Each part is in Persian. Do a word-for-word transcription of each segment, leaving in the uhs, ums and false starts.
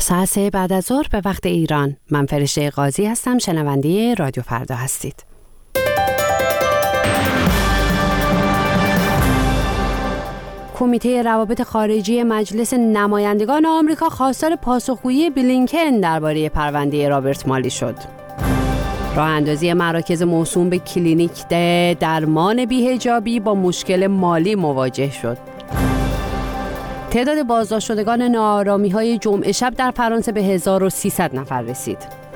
ساعت سه بعد از ظهر به وقت ایران. من فرشته قاضی هستم، شنونده رادیو فردا هستید. کمیته روابط خارجی مجلس نمایندگان آمریکا خواستار پاسخگویی بلینکن درباره پرونده رابرت مالی شد. راه اندازی مراکز موسوم به کلینیک درمان بی‌حجابی با مشکل مالی مواجه شد. تعداد بازداشت شدگان ناآرامی‌های جمعه شب در فرانسه به هزار و سیصد نفر رسید.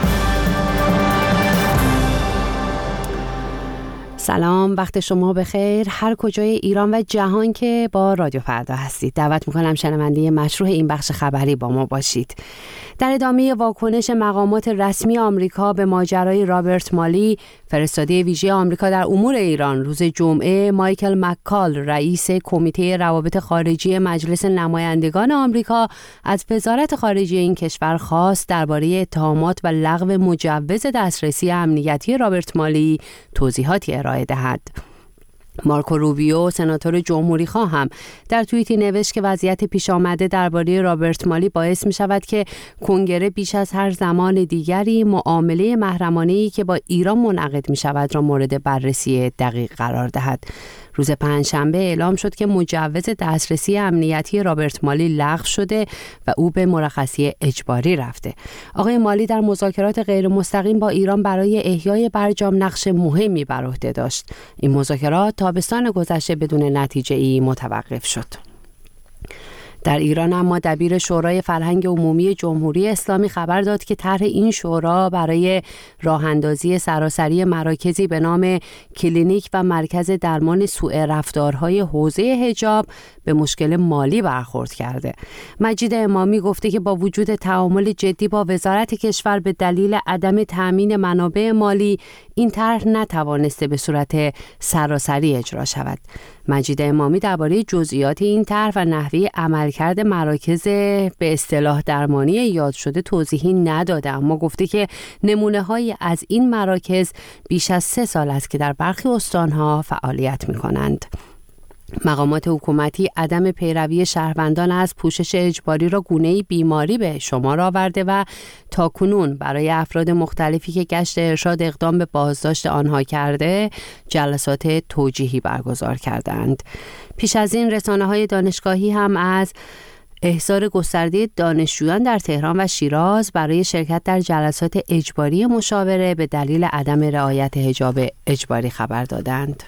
سلام، وقت شما بخیر هر کجای ایران و جهان که با رادیو فردا هستید. دعوت میکنم شنونده مشروع این بخش خبری با ما باشید. در ادامه واکنش مقامات رسمی آمریکا به ماجرای رابرت مالی، فرستاده ویژه آمریکا در امور ایران روز جمعه مایکل مککال، رئیس کمیته روابط خارجی مجلس نمایندگان آمریکا، از وزارت خارجه این کشور خواست درباره اتهامات و لغو مجوز دسترسی امنیتی رابرت مالی توضیحاتی ارائه دهد. مارکو روبیو، سناتور جمهوری‌خواه، هم در توییتی نوشت که وضعیت پیش آمده درباره رابرت مالی باعث می شود که کنگره بیش از هر زمان دیگری معامله محرمانه‌ای که با ایران منعقد می شود را مورد بررسی دقیق قرار دهد. روز پنجشنبه اعلام شد که مجوز دسترسی امنیتی رابرت مالی لغو شده و او به مرخصی اجباری رفته. آقای مالی در مذاکرات غیر مستقیم با ایران برای احیای برجام نقش مهمی بر عهده داشت. این مذاکرات تابستان گذشته بدون نتیجه‌ای متوقف شد. در ایران اما دبیر شورای فرهنگ عمومی جمهوری اسلامی خبر داد که طرح این شورا برای راه اندازی سراسری مراکزی به نام کلینیک و مرکز درمان سوء رفتارهای حوزه حجاب به مشکل مالی برخورد کرده. مجید امامی گفته که با وجود تعامل جدی با وزارت کشور به دلیل عدم تامین منابع مالی، این طرح نتوانسته به صورت سراسری اجرا شود. مجید امامی درباره جزئیات این طرح و نحوه عملکرد مراکز به اصطلاح درمانی یاد شده توضیحی نداده، اما گفته که نمونه‌هایی از این مراکز بیش از سه سال است که در برخی استان‌ها فعالیت می‌کنند. مقامات حکومتی عدم پیروی شهروندان از پوشش اجباری را گونه‌ای بیماری به شمار آورده و تاکنون برای افراد مختلفی که گشت ارشاد اقدام به بازداشت آنها کرده جلسات توجیهی برگزار کردند. پیش از این رسانه‌های دانشگاهی هم از احضار گسترده دانشجویان در تهران و شیراز برای شرکت در جلسات اجباری مشاوره به دلیل عدم رعایت حجاب اجباری خبر دادند.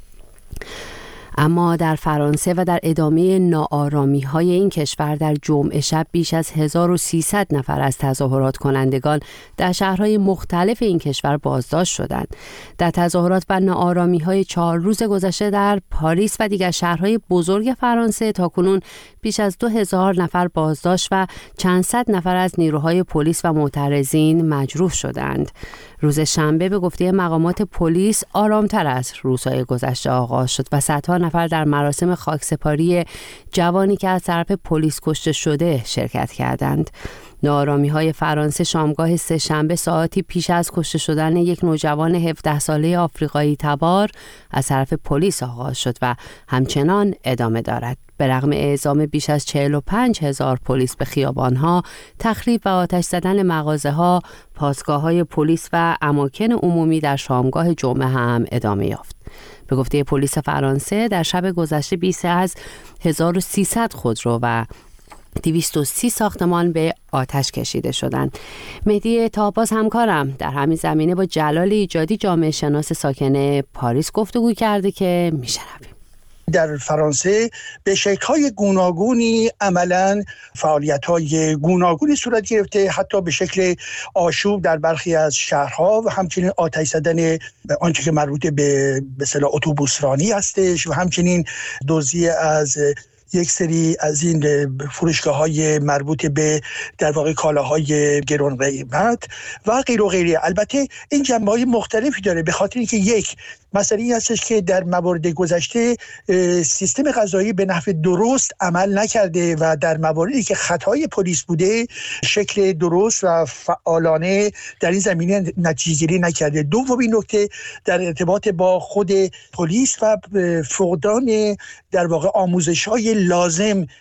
اما در فرانسه و در ادامه ناآرامی‌های این کشور در جمعه شب بیش از هزار و سیصد نفر از تظاهرات کنندگان در شهرهای مختلف این کشور بازداشت شدند. در تظاهرات و ناآرامی‌های چهار روز گذشته در پاریس و دیگر شهرهای بزرگ فرانسه تاکنون بیش از دو هزار نفر بازداشت و چند صد نفر از نیروهای پلیس و معترضین مجروح شدند. روز شنبه به گفته مقامات پلیس آرامتر از روزهای گذشته آغاز شد و صدها نفر در مراسم خاکسپاری جوانی که از طرف پلیس کشته شده شرکت کردند. ناآرامی‌های فرانسه شامگاه سه شنبه ساعتی پیش از کشته شدن یک نوجوان هفده ساله آفریقایی تبار از طرف پلیس آغاز شد و همچنان ادامه دارد. به رغم اعزام بیش از چهل و پنج هزار پلیس به خیابان‌ها، تخریب و آتش زدن مغازه‌ها، پاسگاه‌های پلیس و اماکن عمومی در شامگاه جمعه هم ادامه یافت. به گفته پلیس فرانسه در شب گذشته بیش از هزار و سیصد خودرو و دویست و سی ساختمان به آتش کشیده شدند. مهدی تاباز همکارم در همین زمینه با جلال ایجادی، جامعه شناس ساکن پاریس، گفتگو کرده که میشنویم. در فرانسه به شکل‌های گوناگونی عملاً فعالیت‌های گوناگونی صورت گرفته، حتی به شکل آشوب در برخی از شهرها و همچنین آتش زدن آنچه که مربوط به به اصطلاح اتوبوسرانی هستش و همچنین دزدی از یک سری از این فروشگاه‌های مربوط به در واقع کالاهای گران قیمت و غیر و غیره. البته این جنبه‌های مختلفی داره، به خاطر اینکه یک مسئله این هستش که در موارد گذشته سیستم قضایی به نحو درست عمل نکرده و در مواردی که خطای پلیس بوده شکل درست و فعالانه در این زمینه نتیجه‌گیری نکرده. دومین نکته در ارتباط با خود پلیس و فقدان در واقع آموزش‌های لازم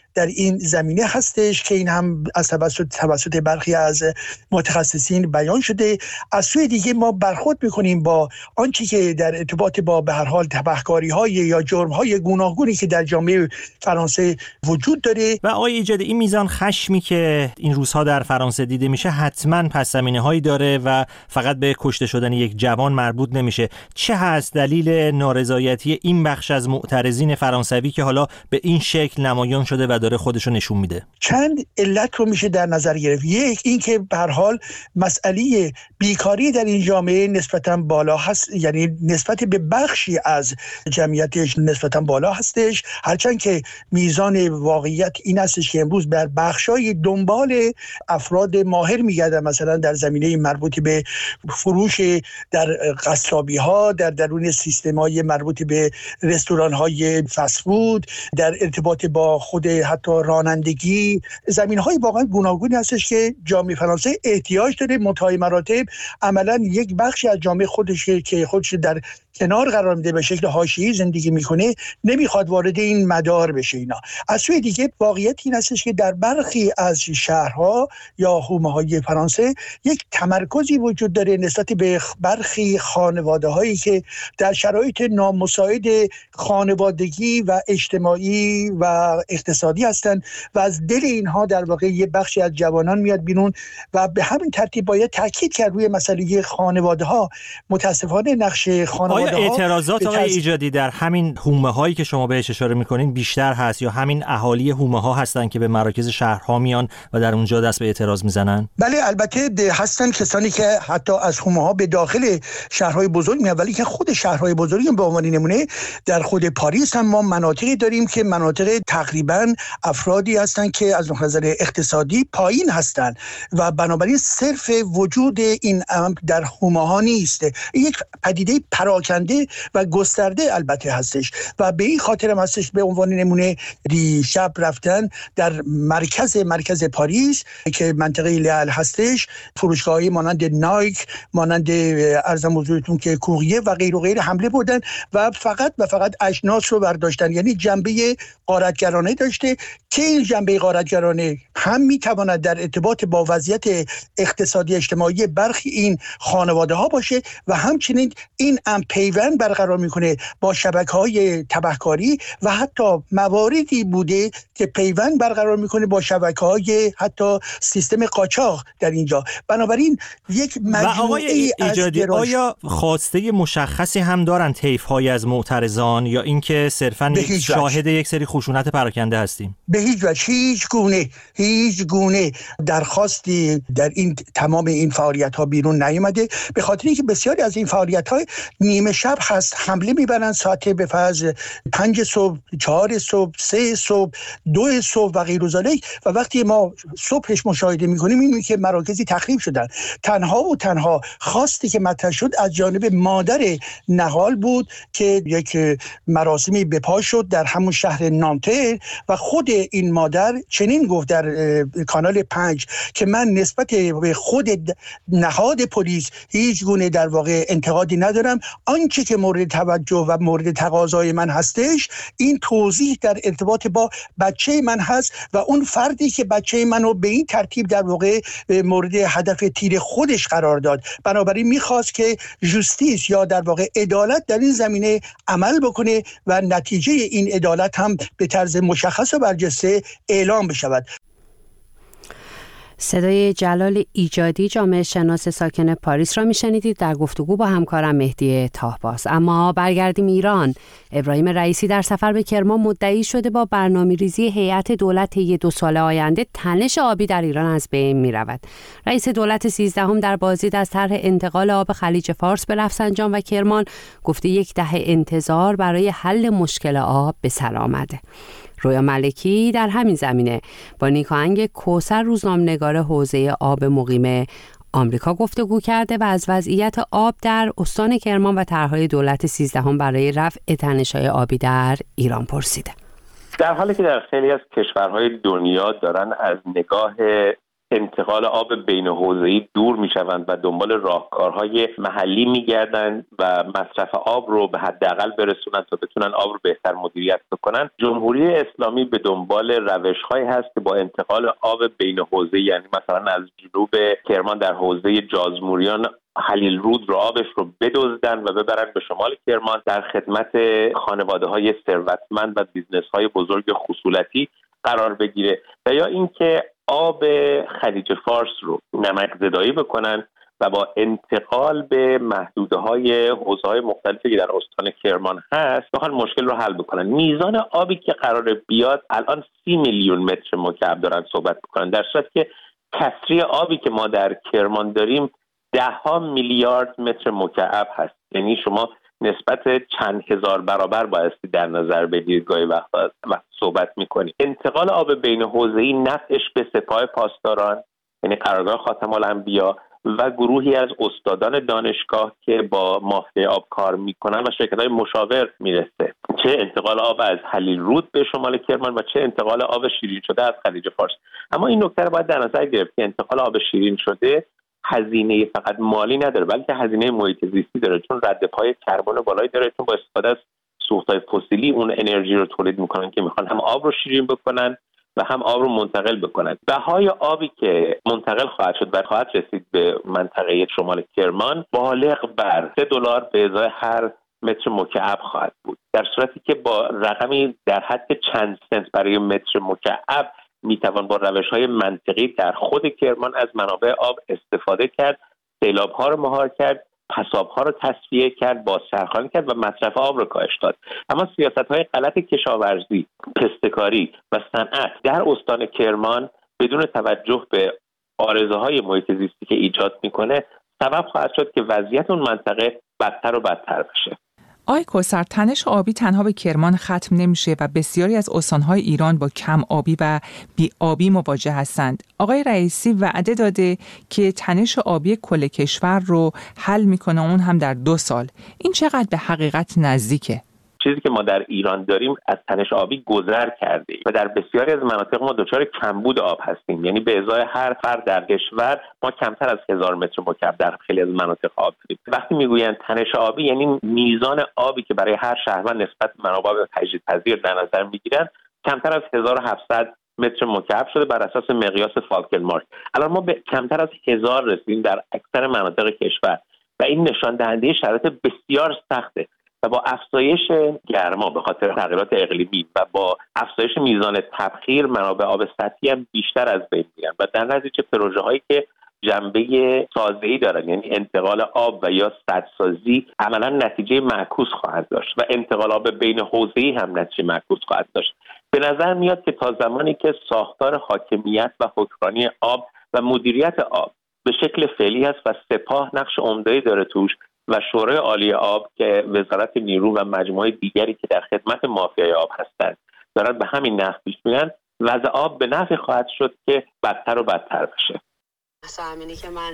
در این زمینه هستش که این هم از توسط توسط برخی از متخصصین بیان شده. از سوی دیگه ما برخورد میکنیم با آنچه که در ارتباط با به هر حال تبهکاری‌های یا جرم‌های گوناگونی که در جامعه فرانسه وجود داره. و آقای ایجادی، این میزان خشمی که این روزها در فرانسه دیده میشه حتما پس‌زمینه‌هایی داره و فقط به کشته شدن یک جوان مربوط نمیشه. چه هست دلیل نارضایتی این بخش از معترضین فرانسوی که حالا به این شکل نمایان شده و داره خودشو نشون میده؟ چند علت رو میشه در نظر گرفت. یک، این که به هر حال مسئله بیکاری در این جامعه نسبتاً بالا هست، یعنی نسبت به بخشی از جمعیتش نسبتاً بالا هستش، هرچند که میزان واقعیت این هستش که امروز بر بخشای دنبال افراد ماهر میگردن، مثلا در زمینه مربوط به فروش در قصابی ها، در درون سیستم های مربوط به رستوران های فست فود، در ارتباط با خود حتی رانندگی، زمین های واقعا گوناگونی هستش که جامعه فرانسه احتیاج داره. منتهای مراتب عملا یک بخشی از جامعه خودش که خودش در کنار قرار میده، به شکل حاشیه‌ای زندگی میکنه، نمیخواد وارد این مدار بشه. اینا از سوی دیگه واقعیت این هستش که در برخی از شهرها یا حومه‌های فرانسه یک تمرکزی وجود داره نسبت به برخی خانواده‌هایی که در شرایط نامساعد خانوادگی و اجتماعی و اقتصادی هستند و از دل اینها در واقع یه بخشی از جوانان میاد بیرون و به همین ترتیب باید تاکید کرد روی مسئله خانواده‌ها. متاسفانه نقش خانواده آیا اعتراضات آقای ایجادی در همین حومه هایی که شما بهش اشاره میکنین بیشتر هست یا همین اهالی حومه ها هستن که به مراکز شهرها میان و در اونجا دست به اعتراض میزنن؟ بله، البته هستن کسانی که حتی از حومه ها به داخل شهرهای بزرگ میان، ولی که خود شهرهای بزرگ به عنوان نمونه در خود پاریس هم ما مناطقی داریم که مناطق تقریبا افرادی هستن که از نظر اقتصادی پایین هستن و بنابراین صرف وجود این امر در حومه ها نیست، یک پدیده پراکنده و گسترده البته هستش و به این خاطر هم هستش به عنوان نمونه دیشب رفتن در مرکز مرکز پاریس که منطقه لیال هستش، فروشگاهی مانند نایک، مانند ارزم حضورتون که کوریه و غیر و غیر حمله بودن و فقط و فقط اجناس رو برداشتن، یعنی جنبه غارتگرانه داشته که این جنبه غارتگرانه هم میتواند در ارتباط با وضعیت اقتصادی اجتماعی برخی این خانواده ها باشه و همچنین این هم پیوند برقرار میکنه با شبکه‌های تبهکاری و حتی مواردی بوده که پیوند برقرار میکنه با شبکه‌های حتی سیستم قاچاق در اینجا. بنابراین یک مجموعه ایجادی آیا خواسته مشخصی هم دارن طیف‌های از معترضان یا اینکه صرفاً شاهد یک سری خشونت پراکنده هستیم؟ به هیچ وجه هیچ گونه هیچ گونه درخواستی در این تمام این فعالیت‌ها بیرون نیامده، به خاطر اینکه بسیاری از این فعالیت‌ها نیمه شب هست، حمله میبرن ساعت به فرض پنج صبح، چهار صبح، سه صبح، دو صبح و غیر و ذالک و وقتی ما صبحش مشاهده میکنیم میبینیم که مراکزی تخریب شدن. تنها و تنها خواستی که مطرح شد از جانب مادر نهال بود که یک مراسمی به پا شد در همون شهر نانتر و خود این مادر چنین گفت در کانال پنج که من نسبت به خود نهاد پلیس هیچ گونه در واقع انتقادی ندارم، آنچه که مورد توجه و مورد تقاضای من هستش این توضیح در ارتباط با بچه من هست و اون فردی که بچه منو به این ترتیب در واقع مورد هدف تیر خودش قرار داد. بنابراین میخواست که جستیس یا در واقع عدالت در این زمینه عمل بکنه و نتیجه این عدالت هم به طرز مشخص و برجسته اعلام بشود. صدای جلال ایجادی، جامعه شناس ساکن پاریس را میشنیدید در گفتگو با همکارم مهدی تاهباز. اما برگردیم ایران. ابراهیم رئیسی در سفر به کرمان مدعی شده با برنامه‌ریزی هیئت دولت طی دو سال آینده تنش آبی در ایران از بین می‌رود. رئیس دولت سیزدهم در بازدید از طرح انتقال آب خلیج فارس به رفسنجان و کرمان گفته یک دهه انتظار برای حل مشکل آب به سر آمده. رویا ملکی در همین زمینه با نیکاهنگ کوثر، روزنامه‌نگار حوزه آب مقیم آمریکا گفتگو کرده و از وضعیت آب در استان کرمان و طرح‌های دولت سیزدهم برای رفع تنش‌های آبی در ایران پرسیده. در حالی که در خیلی از کشورهای دنیا دارن از نگاه انتقال آب بین حوزه‌ای دور میشوند و دنبال راهکارهای محلی میگردند و مصرف آب رو به حداقل برسونن تا بتونن آب رو بهتر مدیریت بکنن. جمهوری اسلامی به دنبال روش‌هایی هست که با انتقال آب بین حوزه‌ای، یعنی مثلا از جنوب کرمان در حوزه جازموریان خلیل رود رو آبش رو بدزدن و ببرن به شمال کرمان در خدمت خانواده‌های ثروتمند و بیزنس‌های بزرگ خصولتی قرار بگیره، و یا اینکه آب خلیج فارس رو نمک زدایی بکنن و با انتقال به محدوده‌های حوزه‌های مختلفی که در استان کرمان هست بخوان مشکل رو حل بکنن. میزان آبی که قرار بیاد الان سی میلیون متر مکعب دارن صحبت بکنن، در صورتی که کسری آبی که ما در کرمان داریم ده ها میلیارد متر مکعب هست. یعنی شما نسبت چند هزار برابر بایستی در نظر بگیرید گاهی وقت وقت صحبت میکنید. انتقال آب بین حوزه‌ای نفعش به سپاه پاسداران، یعنی قرارگاه خاتم الانبیا و گروهی از استادان دانشگاه که با مافیای آب کار میکنن و شرکت‌های مشاور میرسه، چه انتقال آب از خلیل رود به شمال کرمان و چه انتقال آب شیرین شده از خلیج فارس. اما این نکته رو باید در نظر گرفت که انتقال آب شیرین شده هزینه فقط مالی نداره، بلکه هزینه محیط زیستی داره، چون رد پای کربن بالایی داره، چون با استفاده از سوخت‌های فسیلی اون انرژی رو تولید میکنن که میخوان هم آب رو شیرین بکنن و هم آب رو منتقل بکنن. بهای آبی که منتقل خواهد شد و خواهد رسید به منطقه شمال کرمان بالغ بر سه دلار به ازای هر متر مکعب خواهد بود، در صورتی که با رقمی در حد چند سنت برای متر مکعب میتوان با روش‌های منطقی در خود کرمان از منابع آب استفاده کرد، سیلاب‌ها رو مهار کرد، پساب‌ها رو تصفیه کرد، بازچرخانی کرد و مصرف آب رو کاهش داد. اما سیاست‌های غلط کشاورزی، پستکاری و صنعت در استان کرمان بدون توجه به آرزوهای محیط زیستی که ایجاد میکنه سبب خواهد شد که وضعیت اون منطقه بدتر و بدتر بشه. آقای کوثر، تنش آبی تنها به کرمان ختم نمیشه و بسیاری از استان‌های ایران با کم آبی و بی آبی مواجه هستند. آقای رئیسی وعده داده که تنش آبی کل کشور رو حل میکنه، اون هم در دو سال. این چقدر به حقیقت نزدیکه؟ چیزی که ما در ایران داریم از تنش آبی گذر کرده و در بسیاری از مناطق ما دچار کمبود آب هستیم. یعنی به ازای هر فرد در کشور ما کمتر از هزار متر مکعب در خیلی از مناطق آب داریم. وقتی میگویند تنش آبی یعنی میزان آبی که برای هر شهروند نسبت به منابع تجدیدپذیر در نظر میگیرن کمتر از هزار و هفتصد متر مکعب شده بر اساس مقیاس فالکنمارک. الان ما به کمتر از هزار رسیدیم در اکثر مناطق کشور و این نشان دهنده شرایط بسیار سخته و با افزایش گرما به خاطر تغییرات اقلیمی و با افزایش میزان تبخیر منابع آب سطحی هم بیشتر از بین میرن و در نتیجه پروژه هایی که جنبه سازه‌ای دارن، یعنی انتقال آب و یا سدسازی، عملا نتیجه معکوس خواهد داشت و انتقال آب بین حوزه‌ای هم نتیجه معکوس خواهد داشت. به نظر میاد که تا زمانی که ساختار حاکمیت و حکمرانی آب و مدیریت آب به شکل فعلی است و سپاه نقش عمده‌ای داره توش و شورای عالی آب که وزارت نیرو و مجموعه دیگری که در خدمت مافیای آب هستند دارن به همین نحو پیش میرن، وضع آب به نفع خواهد شد که بدتر و بدتر بشه. همینی که من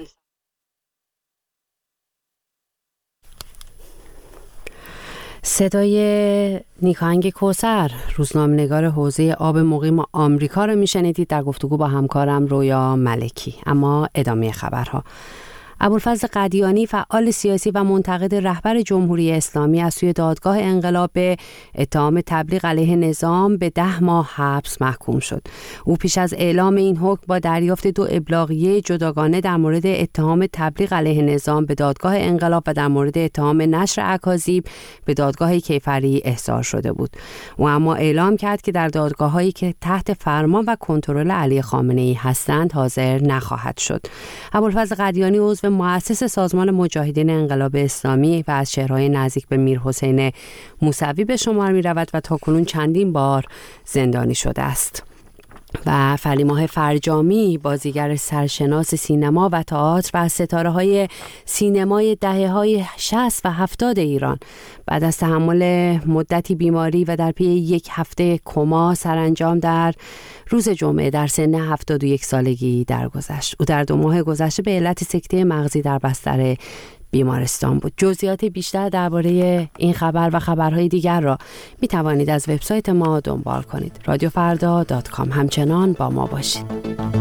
صدای نیکاهنگ کوثر، روزنامه‌نگار حوزه آب مقیم آمریکا رو میشنیدید در گفتگو با همکارم رویا ملکی. اما ادامه خبرها. ابوالفضل قدیانی، فعال سیاسی و منتقد رهبر جمهوری اسلامی، از سوی دادگاه انقلاب به اتهام تبلیغ علیه نظام به ده ماه حبس محکوم شد. او پیش از اعلام این حکم با دریافت دو ابلاغیه جداگانه در مورد اتهام تبلیغ علیه نظام به دادگاه انقلاب و در مورد اتهام نشر اکاذیب به دادگاه کیفری احضار شده بود. او اما اعلام کرد که در دادگاه‌هایی که تحت فرمان و کنترل علی خامنه‌ای هستند حاضر نخواهد شد. ابوالفضل قدیانی عضو مؤسس سازمان مجاهدین انقلاب اسلامی و از چهره‌های نزدیک به میرحسین موسوی به شمار می‌رود و تاکنون چندین بار زندانی شده است. و فلیماه فرجامی، بازیگر سرشناس سینما و تئاتر و از ستاره‌های سینمای دهه‌های شصت و هفتاد ایران، بعد از تحمل مدتی بیماری و در پی یک هفته کما سرانجام در روز جمعه در سن هفتاد و یک سالگی درگذشت. او در دو ماه گذشته به علت سکته مغزی در بستر بیمارستان بود. جزئیات بیشتر درباره این خبر و خبرهای دیگر را می توانید از وبسایت ما دنبال کنید. رادیو فردا دات کام. همچنان با ما باشید.